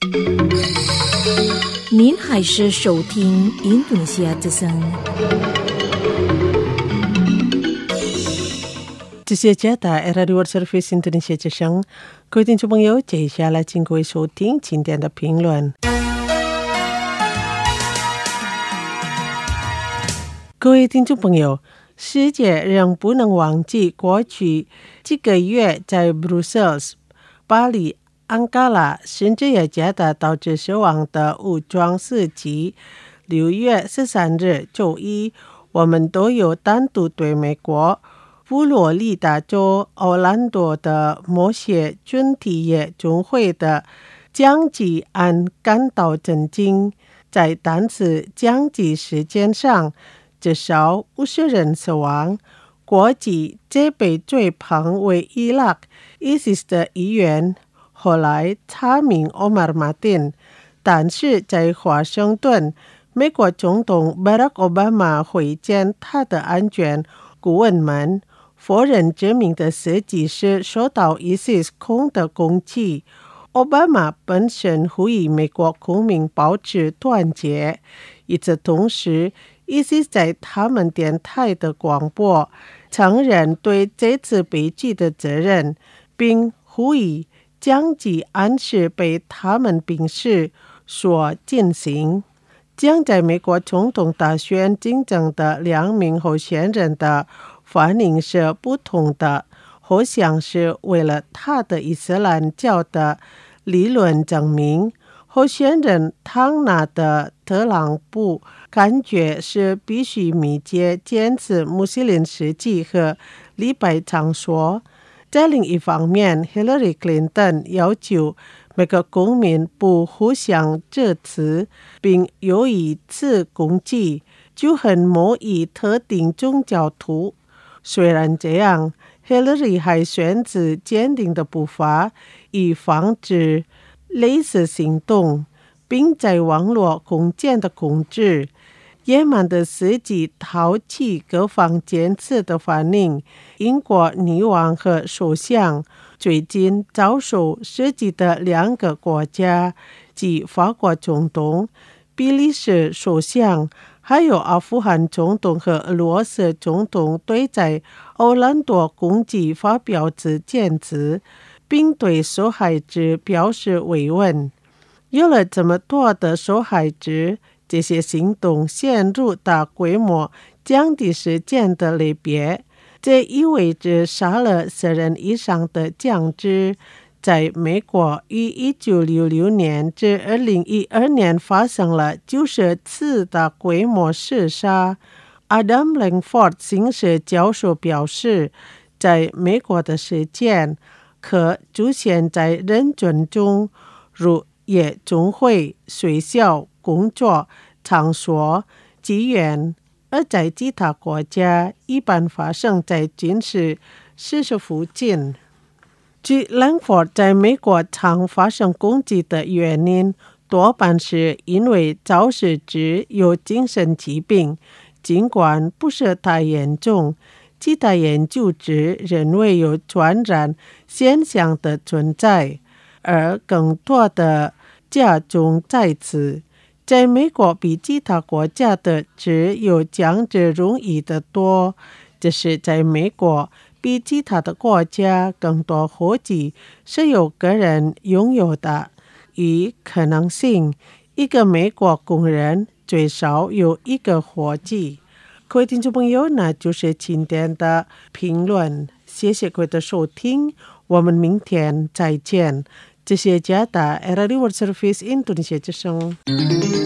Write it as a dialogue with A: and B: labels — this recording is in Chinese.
A: 您还是收听印度尼西亚之声。
B: 这是加大 Era World Service Indonesia 之声，各位听众朋友，接下来请各位收听今天的评论。各位听众朋友，世界仍不能忘记过去几个月在 Brussels、巴黎、安哥拉甚至雅加达导致死亡的武装袭击。6月13日周一，我们都有单独对美国佛罗里达州奥兰多的某些军体业总会的枪击案感到震惊。在当时枪击事件上，至少50人死亡。国际则被追捧为伊拉克 ISIS 的一员，后来查明 Omar Mateen。但是在华盛顿，美国总统 Barack Obama 会见他的安全顾问们，否认这名的设计师受到 ISIS 空的攻击。奥巴马本身呼吁美国公民保持团结。与此同时， ISIS 在他们电台的广播承认对这次悲剧的责任，并呼吁枪击案是被他们兵士所进行。将在美国总统大选竞争的2名候选人的反应是不同的。后项是为了他的伊斯兰教的理论证明，候选人唐纳的特朗普感觉是必须密切监视穆斯林实际和礼拜场所。在另一方面， Hillary Clinton 要求每个公民不互相支持，并有一次攻击就很某一特定宗教徒。虽然这样， Hillary 还选择坚定的步伐，以防止类似行动，并在网络空间的控制。也蛮的实际挑起各方坚持的反应。英国女王和首相最近遭受涉及的2个国家，即法国总统、比利时首相，还有阿富汗总统和俄罗斯总统，对在奥兰多攻击发表谴责，并对受害者表示慰问。有了这么多的受害者，这些行动陷入大规模枪击事件的类别，这意味着杀了10人以上的枪支。在美国，于1966年至2012年发生了90次大规模射杀。Adam Langford 刑事教授表示，在美国的事件可出现在人群中，如夜总会、学校、工作场所、妓院，而在其他国家一般发生在军事设施附近。据 Langford 在美国常发生攻击的原因，多半是因为肇事者有精神疾病，尽管不是太严重。其他研究者认为有传染现象的存在，而更多的加重在此。在美国比其他国家的只有枪支容易得多，这是在美国比其他的国家更多火器是由个人拥有的。与可能性，一个美国工人最少有1个火器。各位听众朋友，那就是今天的评论，谢谢各位的收听，我们明天再见。这是加大 Era World Service Indonesia 之声。